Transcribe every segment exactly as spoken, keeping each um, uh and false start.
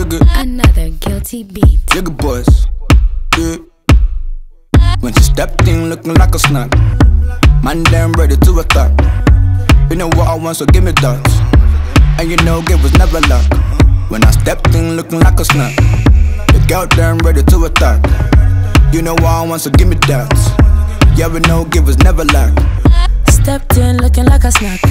Jigga. Another guilty beat. Jigga boys. Yeah. When she stepped in looking like a snack, man damn ready to attack. You know what I want, so give me that. And you know it was never luck. When I stepped in looking like a snack, the girl damn ready to attack. You know what I want, so give me that. Yeah, we know it was never luck. Stepped in looking like a snack.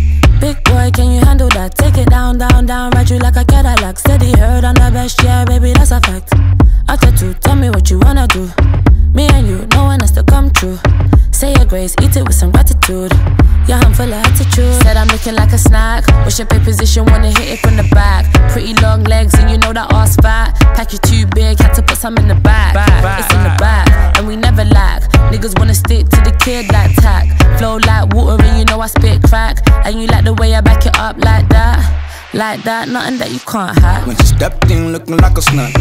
Big boy, can you handle that? Take it down, down, down, ride you like a Cadillac. Steady heard on the best, yeah, baby, that's a fact. After two, tell me what you wanna do. Me and you, no one has to come true. Say your grace, eat it with some gratitude. Yeah, I'm full of attitude. Said I'm looking like a snack. What's your pay position, wanna hit it from the back. Pretty long legs and you know that ass fat. Pack you too big, had to put some in the back. It's in the back, and we never lack. Niggas wanna stick to the kid like tack. Flow like water and you know I spit crack. And you like the way I back it up like that. Like that, nothing that you can't hack. When she stepped in looking like a snack,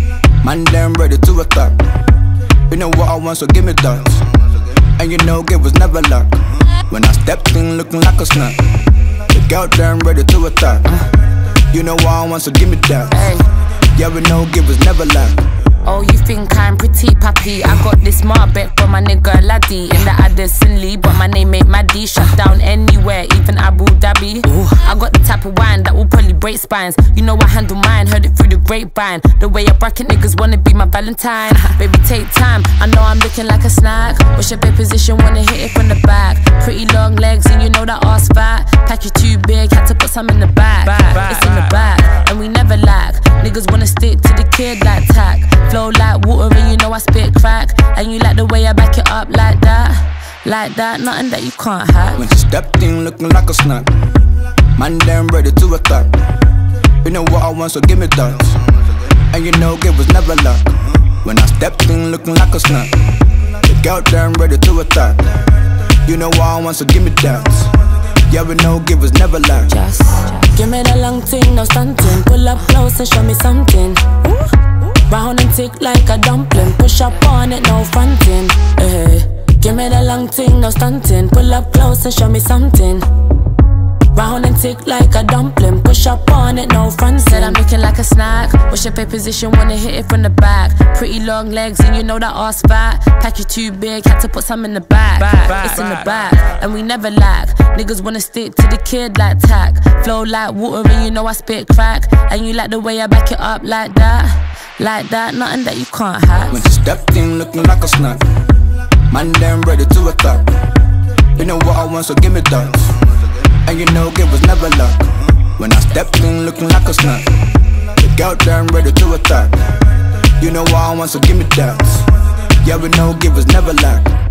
man damn ready to attack. You know what I want, so give me that. And you know it was never luck. When I stepped in looking like a snack, the girl damn ready to attack. You know what I want, so give me that. Yeah, we know it was never luck. Oh, you think I'm pretty pappy? I got this Marbek from my nigga Laddie in the Addison Lee, but my name ain't Maddie. Shut down anywhere, even Abu Dhabi. Ooh. I got the type of wine that will probably break spines. You know I handle mine, heard it through the grapevine. The way I bracket niggas wanna be my Valentine. Baby, take time, I know I'm looking like a snack. What's your big position, wanna hit it from the back. Pretty long legs and you know that ass fat. Pack you too big, had to put some in the back. It's in the back, and we never lack. Niggas wanna stick to the kid like tack. Flow like water and you know I spit crack. And you like the way I back it up like that. Like that, nothing that you can't hack. When she stepped in looking like a snack, man damn ready to attack. You know what I want, so give me that. And you know it was never luck. When I stepped in looking like a snack, the girl damn ready to attack. You know what I want, so give me that. Yeah, we know it was never luck. Just give me the long thing, no stunting. Pull up close and show me something. Ooh. Round and tick like a dumpling. Push up on it, no fronting. Hey, give me the long thing, no stunting. Pull up close and show me something. Round and tick like a dumpling. Push up on it, no fronting. Said I'm looking like a snack. What's your pay position, wanna hit it from the back. Pretty long legs and you know that ass fat. Pack you too big, had to put some in the back. It's in the back, and we never lack. Niggas wanna stick to the kid like tack. Flow like water and you know I spit crack. And you like the way I back it up like that. Like that, nothing that you can't hack. When she stepped in looking like a snack, man damn ready to attack. You know what I want, so give me that. And you know it was never luck. When I stepped in looking like a snack, the girl damn ready to attack. You know what I want, so give me that. Yeah, we know it was never luck.